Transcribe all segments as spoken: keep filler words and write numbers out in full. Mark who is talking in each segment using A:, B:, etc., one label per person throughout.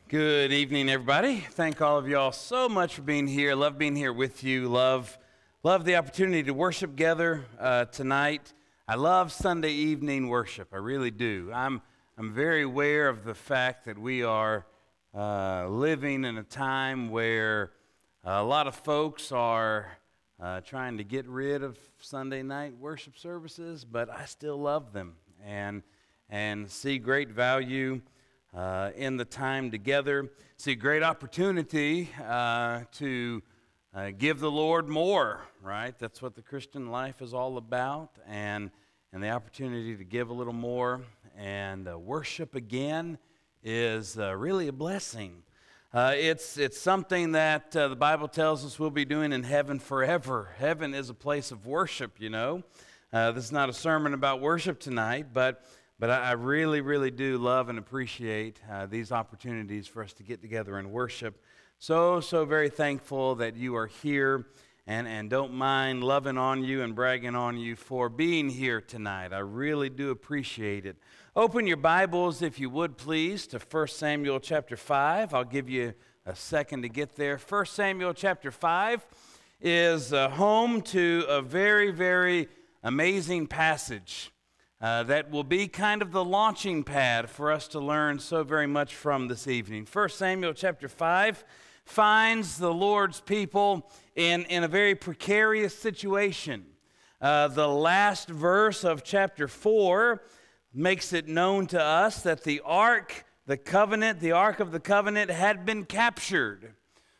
A: Good evening, everybody. Thank all of y'all so much for being here. Love being here with you. Love, love the opportunity to worship together uh, tonight. I love Sunday evening worship. I really do. I'm, I'm very aware of the fact that we are uh, living in a time where a lot of folks are uh, trying to get rid of Sunday night worship services, but I still love them and and see great value Uh, in the time together. See a great opportunity uh, to uh, give the Lord more, right? That's what the Christian life is all about, and and the opportunity to give a little more and uh, worship again is uh, really a blessing. Uh, it's it's something that uh, the Bible tells us we'll be doing in heaven forever. Heaven is a place of worship, you know. Uh, this is not a sermon about worship tonight, but But I really, really do love and appreciate uh, these opportunities for us to get together and worship. So, so very thankful that you are here and, and don't mind loving on you and bragging on you for being here tonight. I really do appreciate it. Open your Bibles, if you would, please, to First Samuel chapter five. I'll give you a second to get there. First Samuel chapter five is uh, home to a very, very amazing passage. Uh, that will be kind of the launching pad for us to learn so very much from this evening. First Samuel chapter five finds the Lord's people in, in a very precarious situation. Uh, the last verse of chapter four makes it known to us that the ark, the covenant, the ark of the covenant had been captured.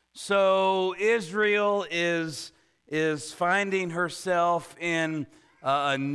A: So Israel is, is finding herself in Uh, a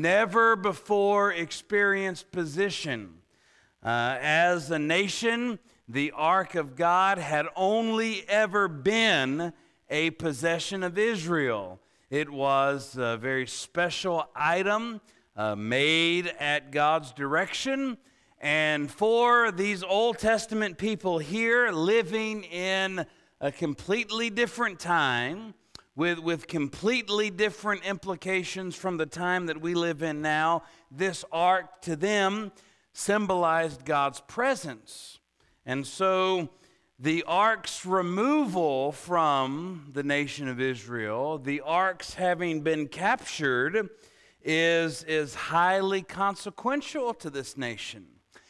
A: never-before-experienced position. Uh, as a nation, the Ark of God had only ever been a possession of Israel. It was a very special item uh, made at God's direction. And for these Old Testament people here living in a completely different time, With, with completely different implications from the time that we live in now, this ark to them symbolized God's presence. And so the ark's removal from the nation of Israel, the ark's having been captured, is, is highly consequential to this nation.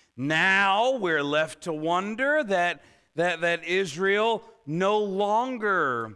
A: Now we're left to wonder that, that, that Israel no longer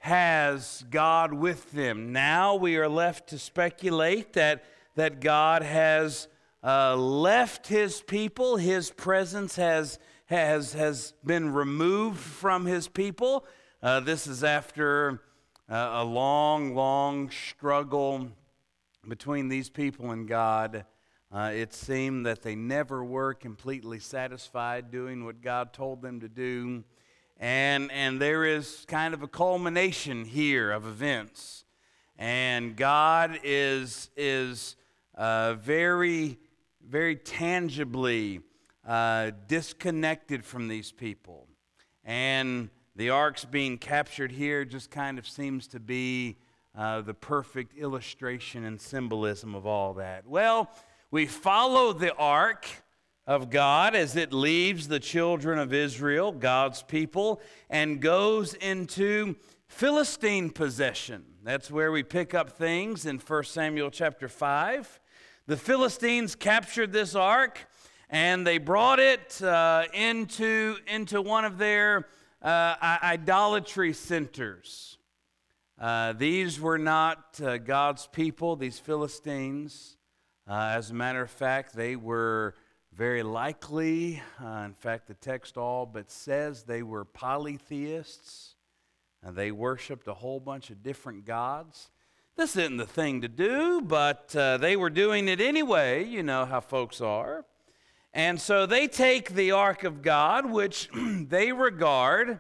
A: has God with them. Now we are left to speculate that, that God has uh, left his people. His presence has, has, has been removed from his people. Uh, this is after uh, a long, long struggle between these people and God. Uh, it seemed that they never were completely satisfied doing what God told them to do. And and there is kind of a culmination here of events. And God is, is uh, very, very tangibly uh, disconnected from these people. And the ark's being captured here just kind of seems to be uh, the perfect illustration and symbolism of all that. Well, we follow the ark of God as it leaves the children of Israel, God's people, and goes into Philistine possession. That's where we pick up things in First Samuel chapter five. The Philistines captured this ark, and they brought it uh, into, into one of their uh, idolatry centers. Uh, these were not uh, God's people, these Philistines. Uh, as a matter of fact, they were very likely, uh, in fact, the text all but says they were polytheists. Uh, they worshiped a whole bunch of different gods. This isn't the thing to do, but uh, they were doing it anyway. You know how folks are. And so they take the ark of God, which they regard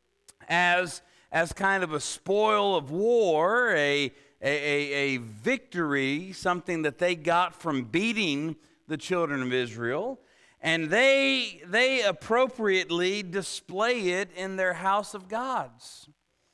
A: as, as kind of a spoil of war, a, a, a, a victory, something that they got from beating the children of Israel, and they they appropriately display it in their house of gods.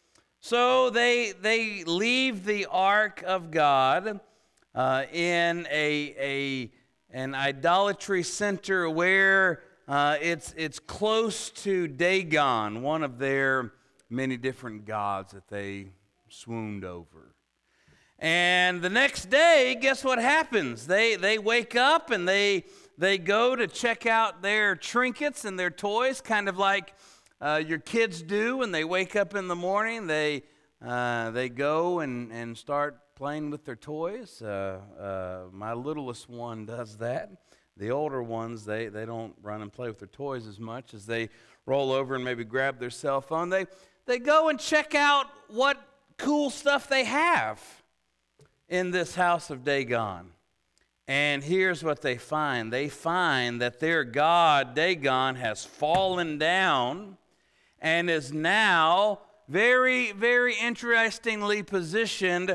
A: So they they leave the ark of God uh, in a a an idolatry center where uh, it's, it's close to Dagon, one of their many different gods that they swooned over. And the next day, guess what happens? They, they wake up and they, they go to check out their trinkets and their toys, kind of like uh, your kids do when they wake up in the morning. They, uh, they go and, and start playing with their toys. Uh, uh, my littlest one does that. The older ones, they, they don't run and play with their toys as much as they roll over and maybe grab their cell phone. They, they go and check out what cool stuff they have in this house of Dagon. And here's what they find. They find that their god, Dagon, has fallen down and is now very, very interestingly positioned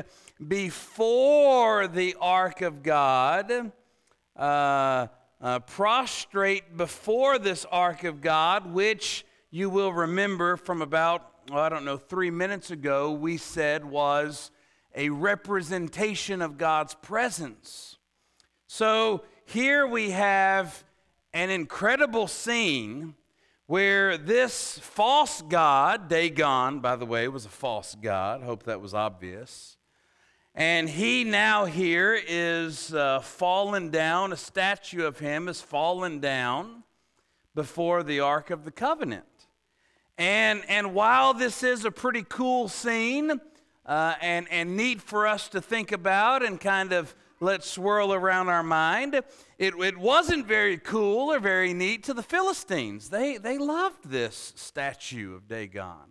A: before the ark of God, uh, uh, prostrate before this ark of God, which you will remember from about, oh, I don't know, three minutes ago, we said was a representation of God's presence. So here we have an incredible scene where this false god, Dagon, by the way, was a false god. Hope that was obvious. And he now here is uh, fallen down. A statue of him is fallen down before the Ark of the Covenant. And, and while this is a pretty cool scene, Uh, and, and neat for us to think about and kind of let swirl around our mind, it, it wasn't very cool or very neat to the Philistines. They, they loved this statue of Dagon.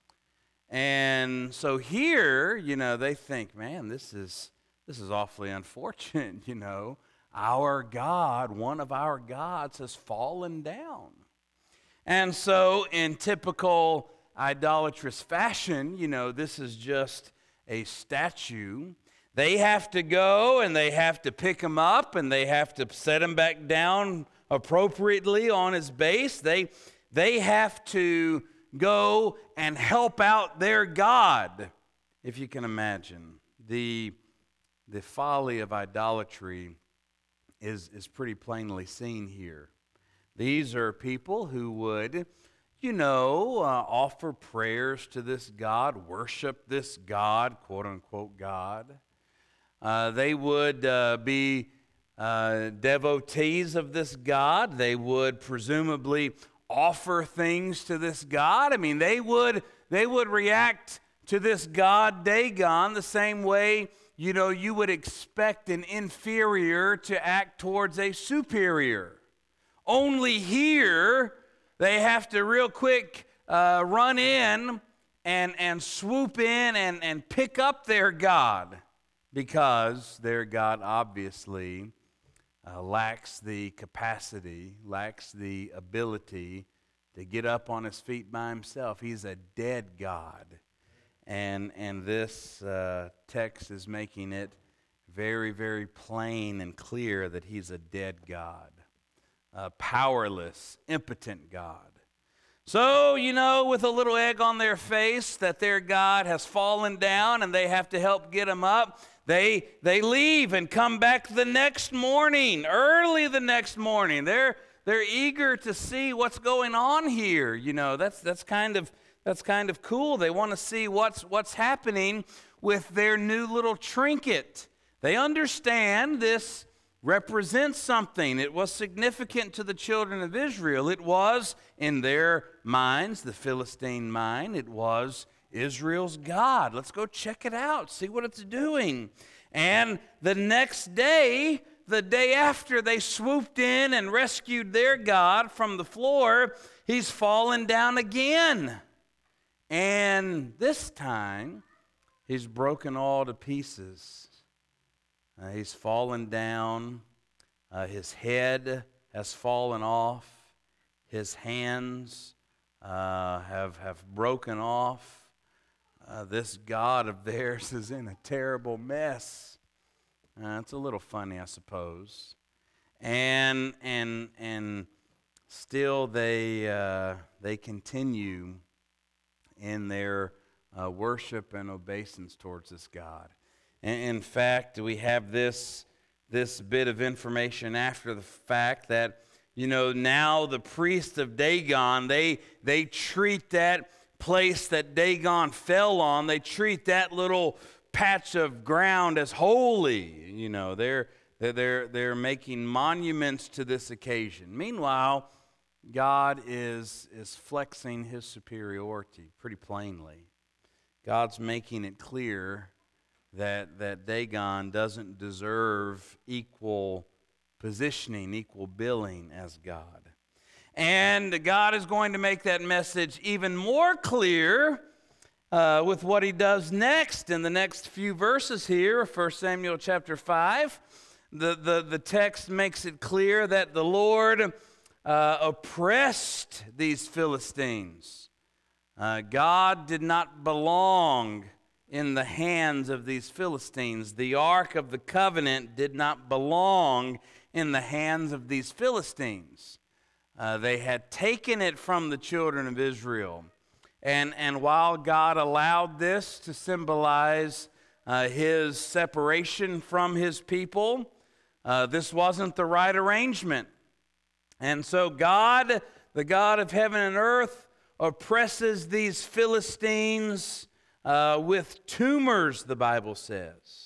A: And so here, you know, they think, man, this is, this is awfully unfortunate, you know. Our God, one of our gods, has fallen down. And so in typical idolatrous fashion, you know, this is just a statue. They have to go and they have to pick him up and they have to set him back down appropriately on his base. They, they have to go and help out their God, if you can imagine. The, the folly of idolatry is, is pretty plainly seen here. These are people who would, you know, uh, offer prayers to this God, worship this God, quote-unquote God. Uh, they would uh, be uh, devotees of this God. They would presumably offer things to this God. I mean, they would, they would react to this God, Dagon, the same way, you know, you would expect an inferior to act towards a superior. Only here, they have to real quick uh, run in and, and swoop in and, and pick up their God, because their God obviously uh, lacks the capacity, lacks the ability to get up on his feet by himself. He's a dead God. And, and this uh, text is making it very, very plain and clear that he's a dead God. A powerless, impotent God. So, you know, with a little egg on their face that their God has fallen down and they have to help get him up, they, they leave and come back the next morning, early the next morning. They're, they're eager to see what's going on here. You know, that's, that's, kind of, that's kind of cool. They want to see what's, what's happening with their new little trinket. They understand this represents something. It was significant to the children of Israel. It was, in their minds, the Philistine mind, it was Israel's God. Let's go check it out, see what it's doing. And the next day, the day after they swooped in and rescued their God from the floor, he's fallen down again. And this time, he's broken all to pieces. Uh, he's fallen down. Uh, his head has fallen off. His hands uh, have, have broken off. Uh, this God of theirs is in a terrible mess. Uh, it's a little funny, I suppose. And and and still they uh, they continue in their uh, worship and obeisance towards this God. In fact, we have this, this bit of information after the fact that, You know, now the priests of Dagon, they, they treat that place that Dagon fell on, they treat that little patch of ground as holy. You know, they're, they're, they're making monuments to this occasion. Meanwhile, God is, is flexing his superiority pretty plainly. God's making it clear that, that Dagon doesn't deserve equal positioning, equal billing as God. And God is going to make that message even more clear uh, with what he does next in the next few verses here, First Samuel chapter five. The, the, the text makes it clear that the Lord uh, oppressed these Philistines. Uh, God did not belong in the hands of these Philistines. The Ark of the Covenant did not belong in the hands of these Philistines. Uh, they had taken it from the children of Israel. And, and while God allowed this to symbolize uh, his separation from his people, uh, this wasn't the right arrangement. And so God, the God of heaven and earth, oppresses these Philistines uh, with tumors, the Bible says.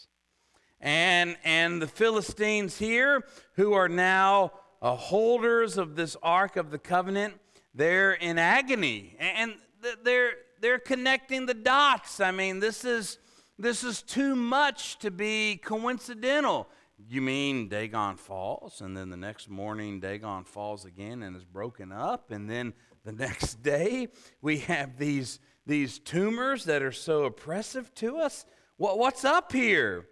A: And, and the Philistines here, who are now uh, holders of this Ark of the Covenant, they're in agony. And they're, they're connecting the dots. I mean, this is, this is too much to be coincidental. You mean Dagon falls, and then the next morning Dagon falls again and is broken up, and then the next day we have these, these tumors that are so oppressive to us? What, what's up here?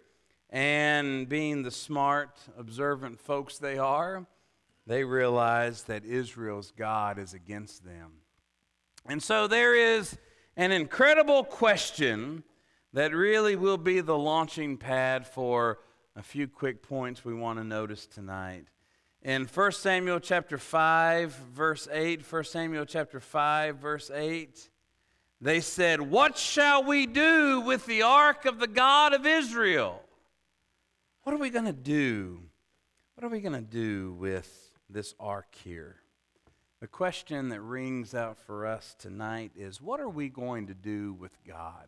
A: And being the smart, observant folks they are, they realize that Israel's God is against them. And so there is an incredible question that really will be the launching pad for a few quick points we want to notice tonight. In First Samuel chapter five, verse eight, First Samuel chapter five, verse eight, they said, "What shall we do with the ark of the God of Israel?" What are we going to do? What are we going to do with this ark here? The question that rings out for us tonight is, what are we going to do with God?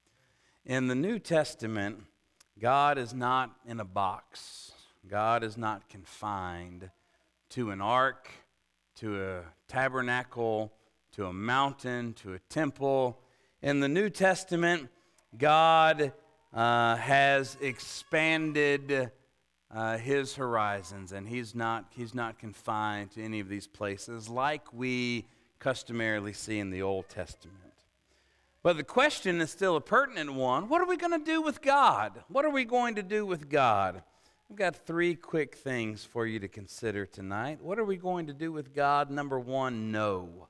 A: In the New Testament, God is not in a box. God is not confined to an ark, to a tabernacle, to a mountain, to a temple. In the New Testament, God uh, has expanded uh, his horizons, and he's not, he's not confined to any of these places like we customarily see in the Old Testament. But the question is still a pertinent one. What are we going to do with God? What are we going to do with God? I've got three quick things for you to consider tonight. What are we going to do with God? Number one, know.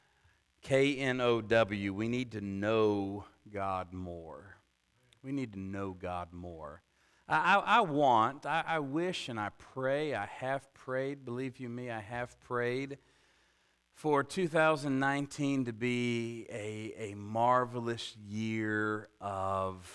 A: K N O W. We need to know God more. We need to know God more. I, I, I want, I, I wish, and I pray, I have prayed, believe you me, I have prayed for two thousand nineteen to be a, a marvelous year of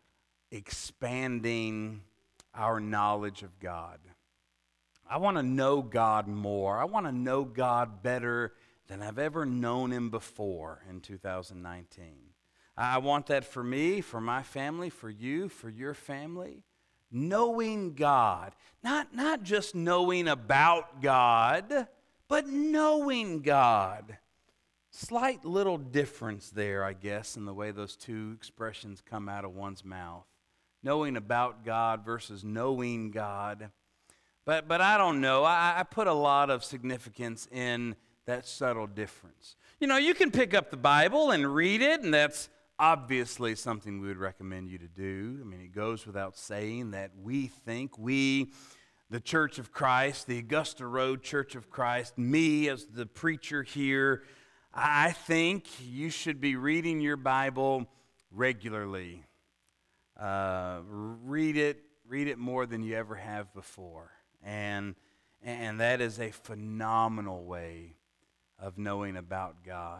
A: expanding our knowledge of God. I want to know God more. I want to know God better than I've ever known him before in two thousand nineteen. I want that for me, for my family, for you, for your family. Knowing God. Not, not just knowing about God, but knowing God. Slight little difference there, I guess, in the way those two expressions come out of one's mouth. Knowing about God versus knowing God. But but I don't know. I, I put a lot of significance in that subtle difference. You know, you can pick up the Bible and read it, and that's obviously something we would recommend you to do. I mean, it goes without saying that we think, we, the Church of Christ, the Augusta Road Church of Christ, me as the preacher here, I think you should be reading your Bible regularly. Uh, read it, read it more than you ever have before. And, and that is a phenomenal way of knowing about God.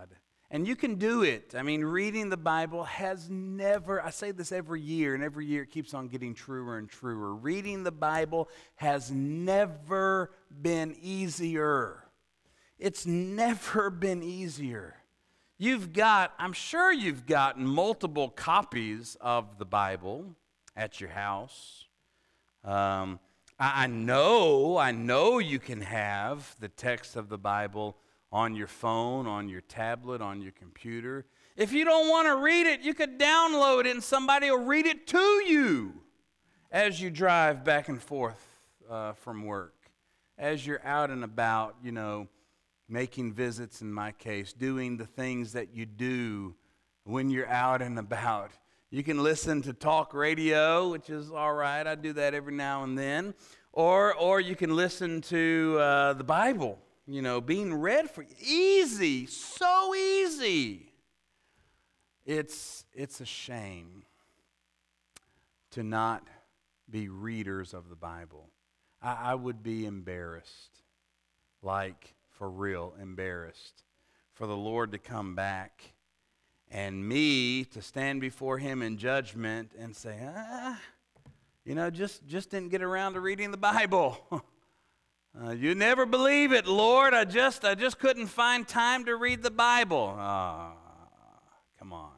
A: And you can do it. I mean, reading the Bible has never, I say this every year, and every year it keeps on getting truer and truer. Reading the Bible has never been easier. It's never been easier. You've got, I'm sure you've got multiple copies of the Bible at your house. Um, I, I know, I know you can have the text of the Bible on your phone, on your tablet, on your computer. If you don't want to read it, you could download it and somebody will read it to you as you drive back and forth uh, from work, as you're out and about, you know, making visits in my case, doing the things that you do when you're out and about. You can listen to talk radio, which is all right. I do that every now and then. Or, or you can listen to uh, the Bible. You know, being read for you. Easy, so easy. It's, it's a shame to not be readers of the Bible. I, I would be embarrassed, like for real embarrassed, for the Lord to come back and me to stand before him in judgment and say, ah, you know, just, just didn't get around to reading the Bible. Uh, you never believe it, Lord. I just I just couldn't find time to read the Bible. Ah, come on.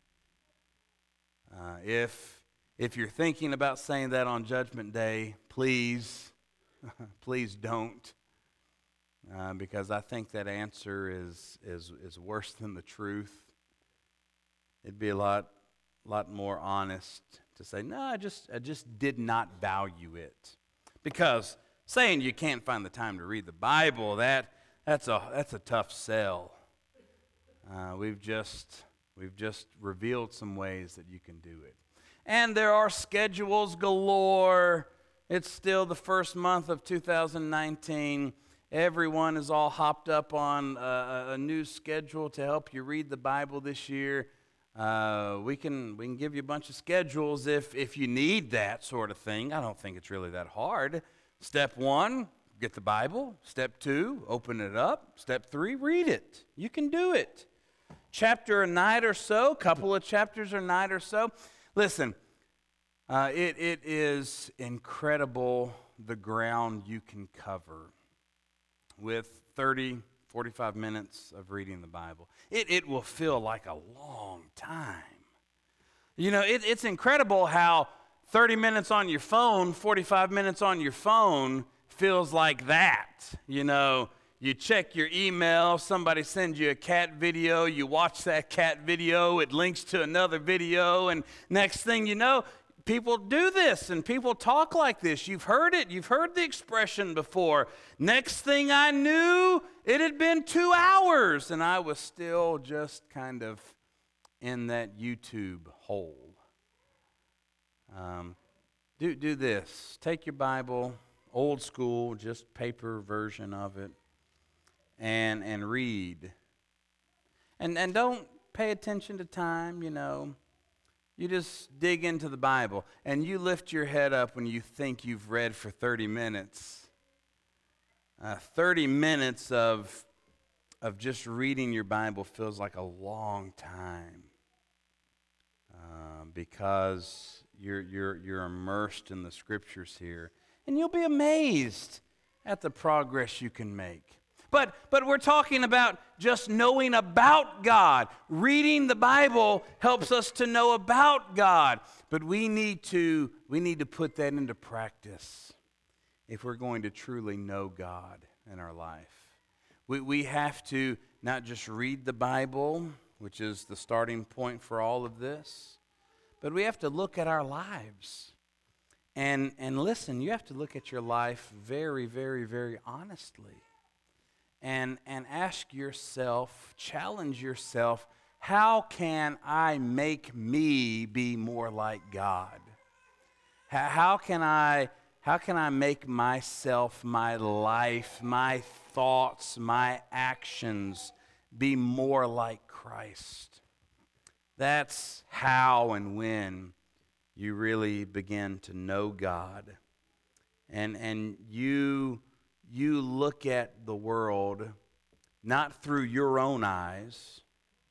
A: Uh, if if you're thinking about saying that on Judgment Day, please, please don't, uh, because I think that answer is is is worse than the truth. It'd be a lot lot more honest to say, no, I just I just did not value it, because saying you can't find the time to read the Bible, that that's a that's a tough sell. Uh, we've just we've just revealed some ways that you can do it. And there are schedules galore. It's still the first month of two thousand nineteen. Everyone is all hopped up on a, a new schedule to help you read the Bible this year. Uh, we can we can give you a bunch of schedules if if you need that sort of thing. I don't think it's really that hard. Step one, get the Bible. Step two, open it up. Step three, read it. You can do it. Chapter a night or so, couple of chapters a night or so. Listen, uh, it it is incredible the ground you can cover with thirty, forty-five minutes of reading the Bible. It it will feel like a long time. You know, it, it's incredible how thirty minutes on your phone, forty-five minutes on your phone feels like that. You know, you check your email, somebody sends you a cat video, you watch that cat video, it links to another video, and next thing you know, people do this and people talk like this. You've heard it. You've heard the expression before. Next thing I knew, it had been two hours, and I was still just kind of in that YouTube hole. Um, do do this. Take your Bible, old school, just paper version of it, and and read. And and don't pay attention to time, you know. You just dig into the Bible, and you lift your head up when you think you've read for thirty minutes. Uh, thirty minutes of of just reading your Bible feels like a long time, uh, because You're, you're, you're immersed in the Scriptures here. And you'll be amazed at the progress you can make. But, but we're talking about just knowing about God. Reading the Bible helps us to know about God. But we need to, we need to put that into practice if we're going to truly know God in our life. We, we have to not just read the Bible, which is the starting point for all of this, but we have to look at our lives. And and listen, you have to look at your life very, very, very honestly. And and ask yourself, challenge yourself, how can I make me be more like God? How, how can I how can I make myself, my life, my thoughts, my actions be more like Christ? That's how and when you really begin to know God. And and you you look at the world not through your own eyes,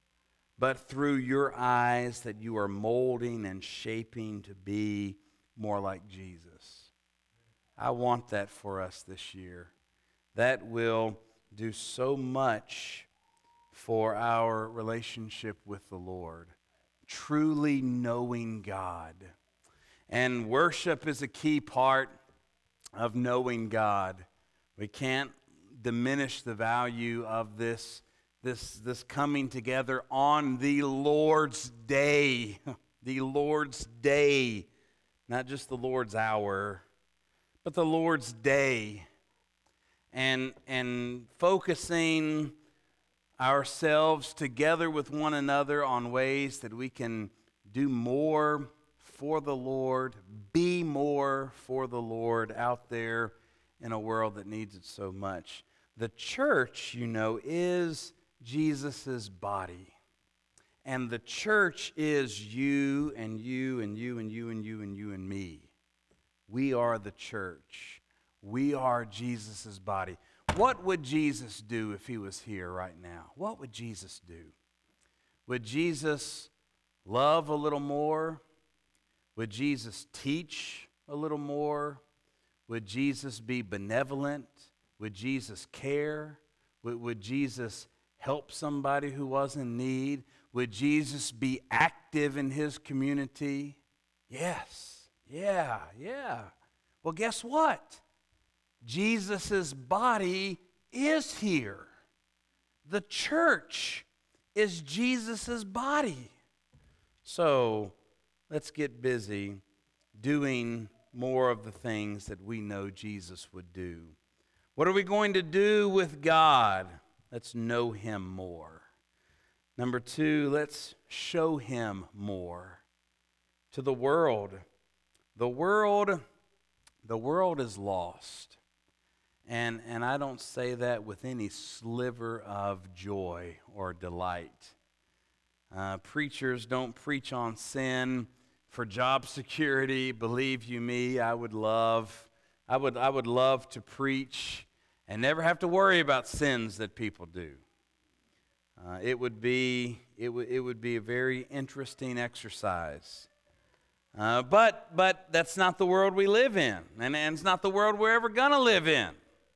A: but through your eyes that you are molding and shaping to be more like Jesus. I want that for us this year. That will do so much for our relationship with the Lord. Truly knowing God. And worship is a key part of knowing God. We can't diminish the value of this, this, this coming together on the Lord's day. The Lord's day. Not just the Lord's hour, but the Lord's day. And, and focusing ourselves together with one another on ways that we can do more for the Lord, be more for the Lord out there in a world that needs it so much. The church, you know, is Jesus' body. And the church is you and you and you and you and you and you and me. We are the church. We are Jesus' body. What would Jesus do if he was here right now? What would Jesus do? Would Jesus love a little more? Would Jesus teach a little more? Would Jesus be benevolent? Would Jesus care? Would, would Jesus help somebody who was in need? Would Jesus be active in his community? Yes. Yeah, yeah. Well, guess what? Jesus' body is here. The church is Jesus' body. So let's get busy doing more of the things that we know Jesus would do. What are we going to do with God? Let's know him more. Number two, let's show him more to the world. The world, the world is lost. And, and I don't say that with any sliver of joy or delight. Uh, preachers don't preach on sin for job security. Believe you me, I would love, I would, I would love to preach and never have to worry about sins that people do. Uh, it would be, it would, it would be a very interesting exercise. Uh, but, but that's not the world we live in, and, and it's not the world we're ever gonna live in.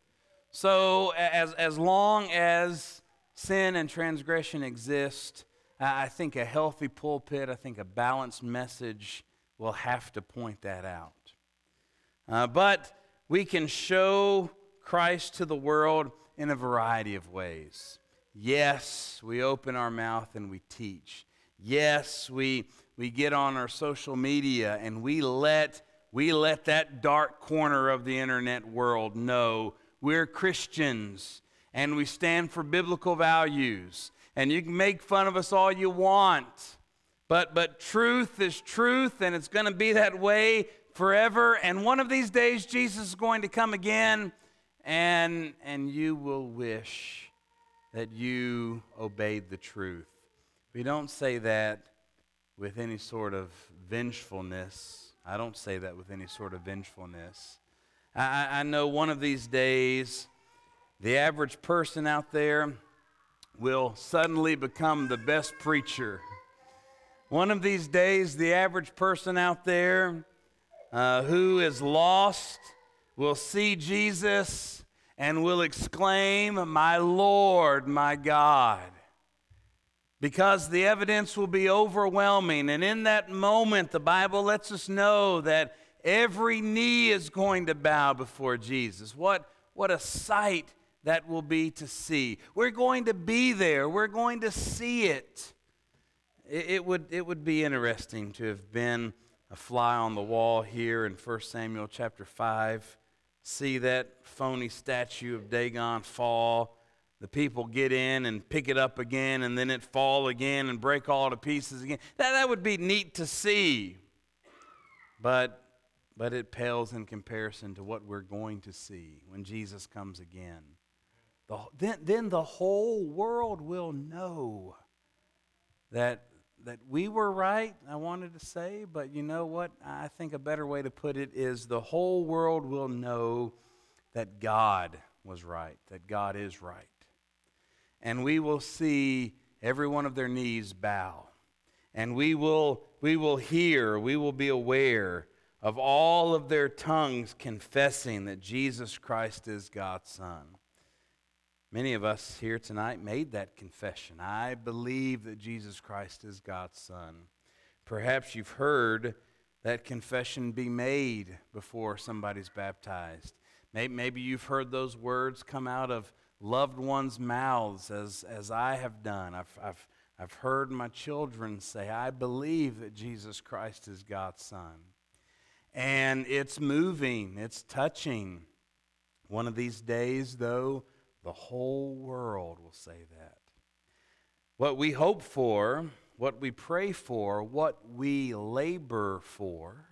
A: So as, as long as sin and transgression exist, I think a healthy pulpit, I think a balanced message will have to point that out. Uh, but we can show Christ to the world in a variety of ways. Yes, we open our mouth and we teach. Yes, we, we get on our social media and we let, we let that dark corner of the internet world know we're Christians, and we stand for biblical values. And you can make fun of us all you want, but, but truth is truth, and it's going to be that way forever. And one of these days, Jesus is going to come again, and, and you will wish that you obeyed the truth. We don't say that with any sort of vengefulness. I don't say that with any sort of vengefulness. I, I know one of these days, the average person out there will suddenly become the best preacher. One of these days, the average person out there uh, who is lost will see Jesus and will exclaim, "My Lord, my God." Because the evidence will be overwhelming. And in that moment, the Bible lets us know that every knee is going to bow before Jesus. What, what a sight that will be to see. We're going to be there. We're going to see it. It, it would, it would be interesting to have been a fly on the wall here in First Samuel chapter five. See that phony statue of Dagon fall. The people get in and pick it up again, and then it fall again and break all to pieces again. That, that would be neat to see. But But it pales in comparison to what we're going to see when Jesus comes again. The, then, then the whole world will know that, that we were right, I wanted to say, but you know what? I think a better way to put it is the whole world will know that God was right, that God is right. And we will see every one of their knees bow. And we will, we will hear, we will be aware of all of their tongues confessing that Jesus Christ is God's Son. Many of us here tonight made that confession. I believe that Jesus Christ is God's Son. Perhaps you've heard that confession be made before somebody's baptized. Maybe you've heard those words come out of loved ones' mouths as, as I have done. I've, I've, I've heard my children say, I believe that Jesus Christ is God's Son. And it's moving, it's touching. One of these days, though, the whole world will say that. What we hope for, what we pray for, what we labor for,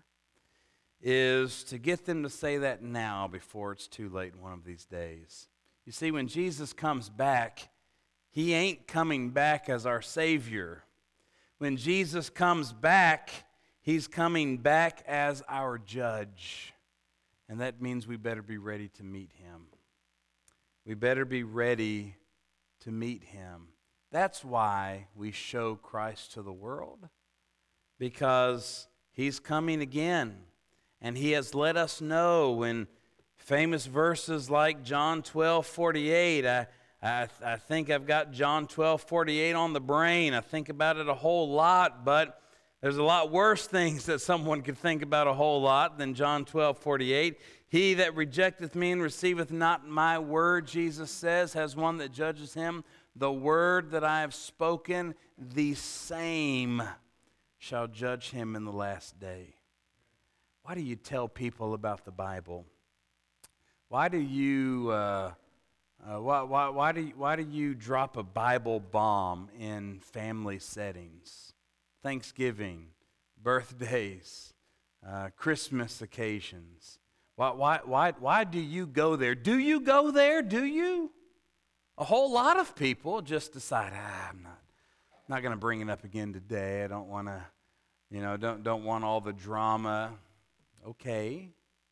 A: is to get them to say that now before it's too late one of these days. You see, when Jesus comes back, he ain't coming back as our Savior. When Jesus comes back, he's coming back as our judge. And that means we better be ready to meet him. We better be ready to meet him. That's why we show Christ to the world, because he's coming again. And he has let us know in famous verses like John twelve forty-eight. I, I, I think I've got John twelve forty-eight on the brain. I think about it a whole lot, but there's a lot worse things that someone could think about a whole lot than John twelve forty-eight. He that rejecteth me and receiveth not my word, Jesus says, has one that judges him. The word that I have spoken, the same shall judge him in the last day. Why do you tell people about the Bible? Why do you uh, uh, why, why, why do you, why do you drop a Bible bomb in family settings? Thanksgiving, birthdays, uh, Christmas occasions. Why, why, why, why do you go there? Do you go there? Do you? A whole lot of people just decide, ah, I'm not, not going to bring it up again today. I don't want to, you know, don't don't want all the drama. Okay.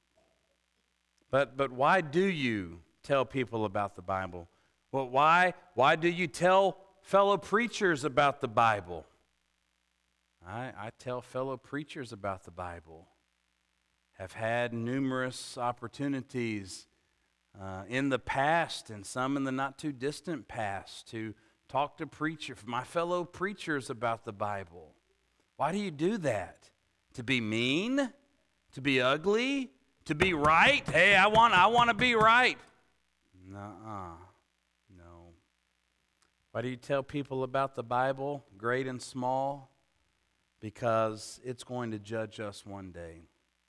A: But but why do you tell people about the Bible? Well, why why do you tell fellow preachers about the Bible? I, I tell fellow preachers about the Bible. Have had numerous opportunities uh, in the past and some in the not too distant past to talk to preacher, my fellow preachers about the Bible. Why do you do that? To be mean? To be ugly? To be right? Hey, I want I want to be right. Nuh-uh. No. Why do you tell people about the Bible, great and small? Because it's going to judge us one day.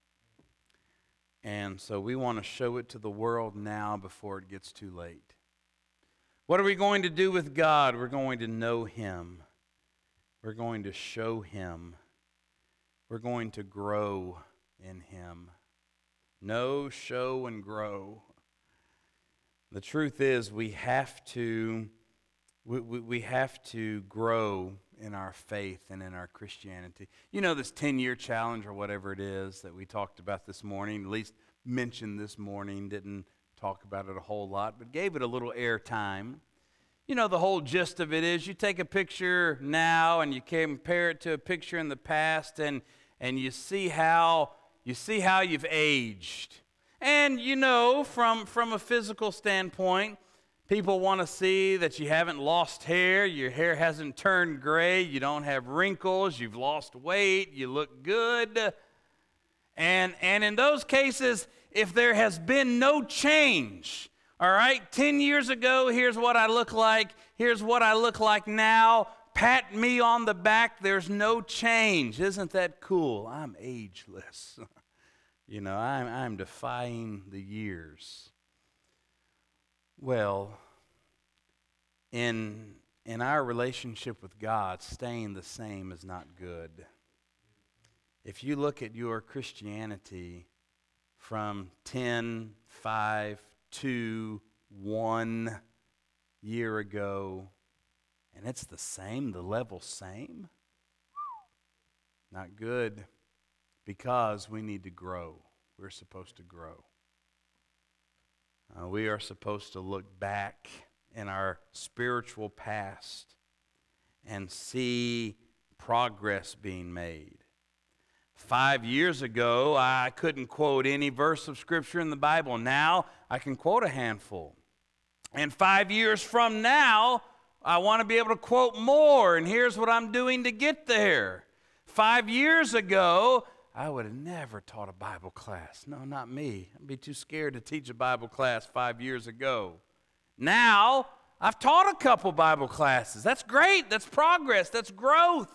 A: And so we want to show it to the world now before it gets too late. What are we going to do with God? We're going to know him. We're going to show him. We're going to grow in him. Know, show, and grow. The truth is we have to, we, we, we have to grow in our faith and in our Christianity. You know, this ten-year challenge or whatever it is that we talked about this morning, at least mentioned this morning, didn't talk about it a whole lot, but gave it a little airtime. You know, the whole gist of it is you take a picture now and you compare it to a picture in the past, and and you see how you see how you've aged. And you know, from from a physical standpoint, people want to see that you haven't lost hair, your hair hasn't turned gray, you don't have wrinkles, you've lost weight, you look good. And, and in those cases, if there has been no change, all right, ten years ago, here's what I look like, here's what I look like now, pat me on the back, there's no change. Isn't that cool? I'm ageless. You know, I'm, I'm defying the years. Well, in, in our relationship with God, staying the same is not good. If you look at your Christianity from ten, five, two, one year ago, and it's the same, the level same, not good, because we need to grow. We're supposed to grow. Uh, we are supposed to look back in our spiritual past and see progress being made. Five years ago, I couldn't quote any verse of Scripture in the Bible. Now, I can quote a handful. And five years from now, I want to be able to quote more, and here's what I'm doing to get there. Five years ago, I would have never taught a Bible class. No, not me. I'd be too scared to teach a Bible class five years ago. Now, I've taught a couple Bible classes. That's great. That's progress. That's growth.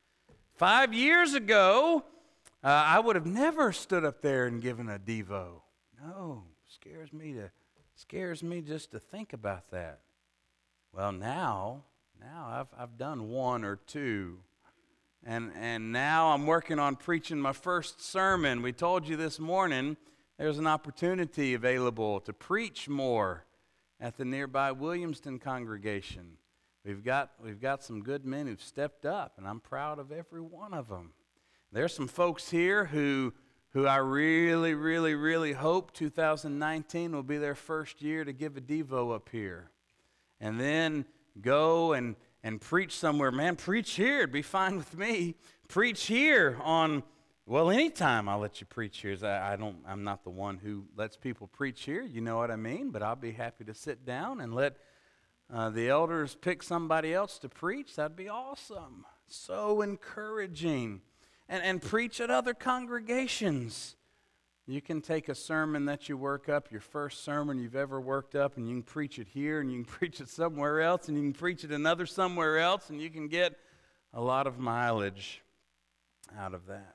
A: Five years ago, uh, I would have never stood up there and given a Devo. No, scares me to scares me just to think about that. Well, now, now I've I've done one or two, and and now I'm working on preaching my first sermon. We told you this morning there's an opportunity available to preach more at the nearby Williamston congregation. We've got we've got some good men who've stepped up, and I'm proud of every one of them. There's some folks here who who I really, really, really hope two thousand nineteen will be their first year to give a Devo up here. And then go and, and preach somewhere. Man, preach here. It'd be fine with me. Preach here on, well, anytime I'll let you preach here. I, I don't, I'm not the one who lets people preach here. You know what I mean? But I'll be happy to sit down and let uh, the elders pick somebody else to preach. That'd be awesome. So encouraging. And, and preach at other congregations. You can take a sermon that you work up, your first sermon you've ever worked up, and you can preach it here, and you can preach it somewhere else, and you can preach it another somewhere else, and you can get a lot of mileage out of that.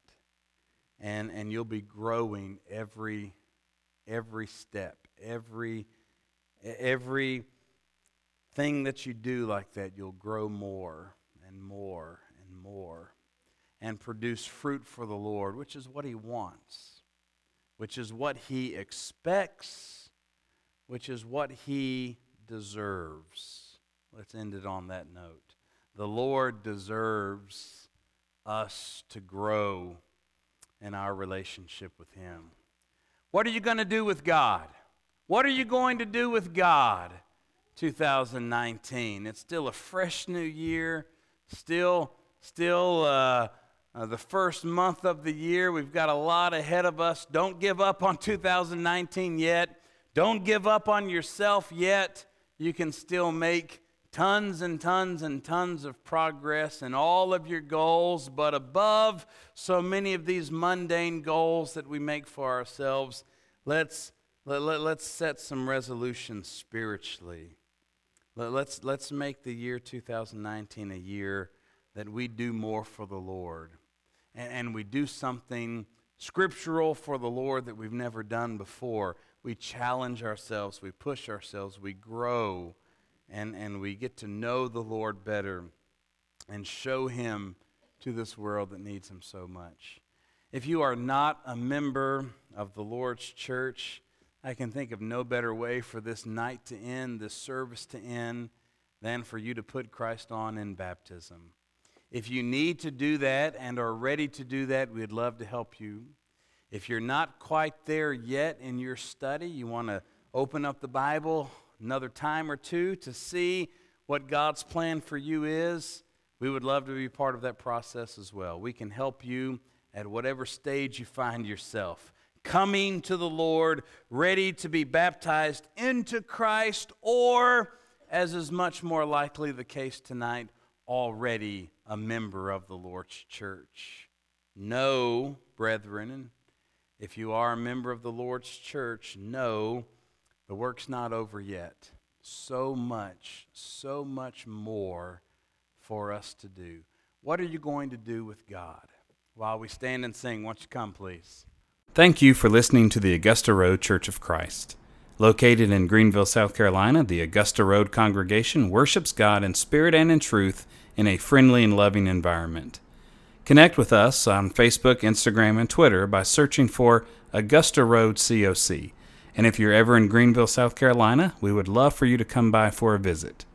A: And and you'll be growing every every step, every every thing that you do like that, you'll grow more and more and more and produce fruit for the Lord, which is what He wants. Which is what He expects, which is what He deserves. Let's end it on that note. The Lord deserves us to grow in our relationship with Him. What are you going to do with God? What are you going to do with God two thousand nineteen? It's still a fresh new year, still, still, uh, Uh, the first month of the year. We've got a lot ahead of us. Don't give up on two thousand nineteen yet. Don't give up on yourself yet. You can still make tons and tons and tons of progress in all of your goals, but above so many of these mundane goals that we make for ourselves, let's let, let, let's set some resolutions spiritually. Let, let's let's make the year two thousand nineteen a year that we do more for the Lord. And we do something scriptural for the Lord that we've never done before. We challenge ourselves, we push ourselves, we grow, and, and we get to know the Lord better and show Him to this world that needs Him so much. If you are not a member of the Lord's church, I can think of no better way for this night to end, this service to end, than for you to put Christ on in baptism. If you need to do that and are ready to do that, we'd love to help you. If you're not quite there yet in your study, you want to open up the Bible another time or two to see what God's plan for you is, we would love to be part of that process as well. We can help you at whatever stage you find yourself, coming to the Lord, ready to be baptized into Christ, or, as is much more likely the case tonight, already a member of the Lord's church. Know, brethren, if you are a member of the Lord's church, know the work's not over yet. So much, so much more for us to do. What are you going to do with God? While we stand and sing, won't you come, please?
B: Thank you for listening to the Augusta Road Church of Christ. Located in Greenville, South Carolina, the Augusta Road congregation worships God in spirit and in truth in a friendly and loving environment. Connect with us on Facebook, Instagram, and Twitter by searching for Augusta Road C O C. And if you're ever in Greenville, South Carolina, we would love for you to come by for a visit.